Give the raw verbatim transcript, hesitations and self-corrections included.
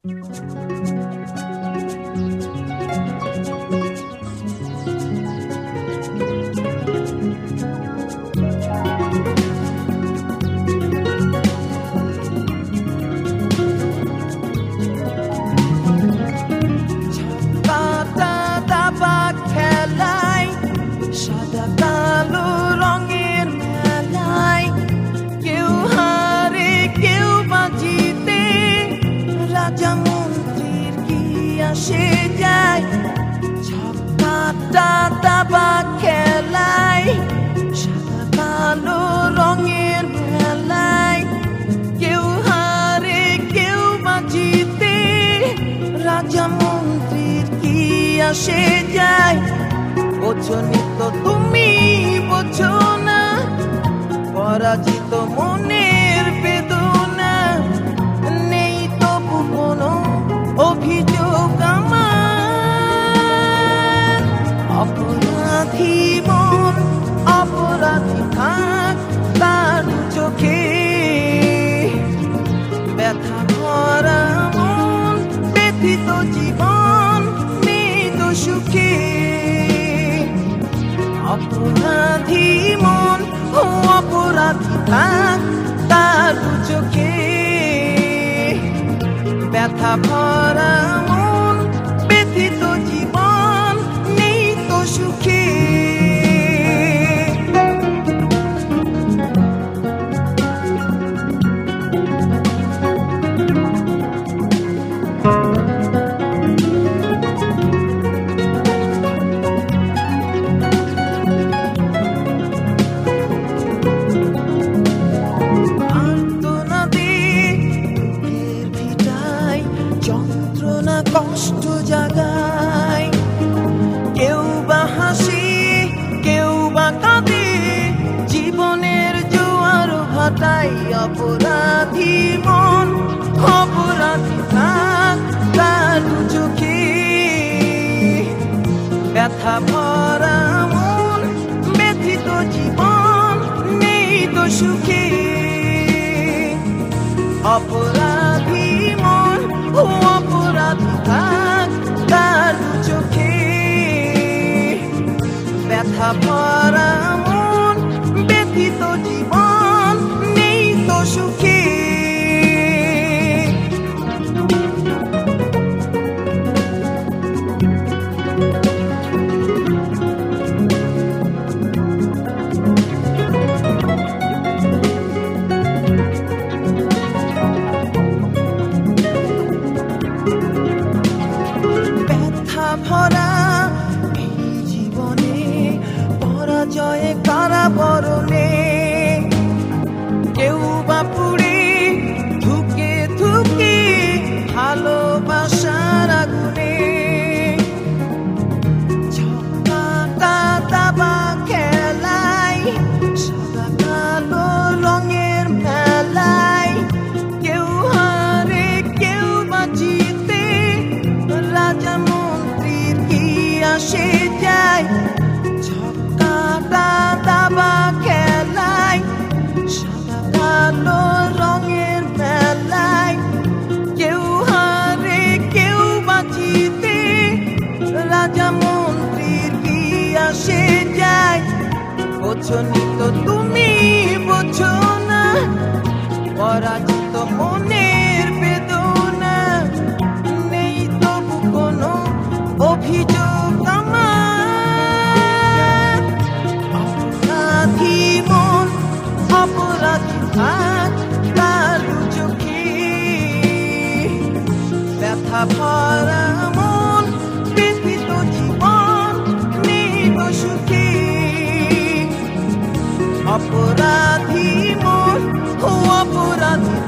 সে যায় ছক্কা দাবা খেলায় সাদা কালো রঙের মেলায় কেউ হারে কেউ বা জিতে রাজা মন্ত্রীর কি আসে যায় বোঝো তো তুমি বোঝো না পরাজিত মনের বেদনা নেই তবু কোনো অভিযোগ আমার অপরাধী মন অপরাধী থাক তার চোখে ব্যথা ভরা মন ব্যথিত জীবন মৃত সুখে অপরাধী মন ও অপরাধী থাক তার চোখে ব্যথা ভরা মন ব্যথিত জীবন নেই তো সুখে কষ্ট জাগায় কেউ বা হাসি কেউ বা কাঁদে জীবনের জোয়ার ভাটায় অপরাধী মন অপরাধী থাক তার চোখে ব্যথা ভরা মন ব্যথিত জীবন নেই তো সুখে অপরাধী মন ও অপরাধী থাক তার চোখে ব্যথা ভরা মন ব্যথিত জীবন নেই তো সুখে ভরা এই জীবনে পরাজয়ে কারাবরণে কেউ বা পুড়ে ধুকে ধুকে ভালোবাসার আগুনে ছক্কা দাবা খেলায় সাদা কালো রঙের মেলায় কেউ হারে কেউ বা জিতে রাজা আসে যায় ছক্কা দাবা খেলায় সাদা কালো রঙের মেলায় কেউ হারে কেউ বা জিতে রাজা মন্ত্রীর কি আসে যায় বোঝো তো তুমি বোঝো না পরাজিত মনের বেদনা নেই তবু কোনো অভিযোগ আমার অপরাধী মন অপরাধী থাক তার চোখে ব্যথা ভরা মন ব্যথিত জীবন নেই তো সুখে অপরাধী মন ও অপরাধী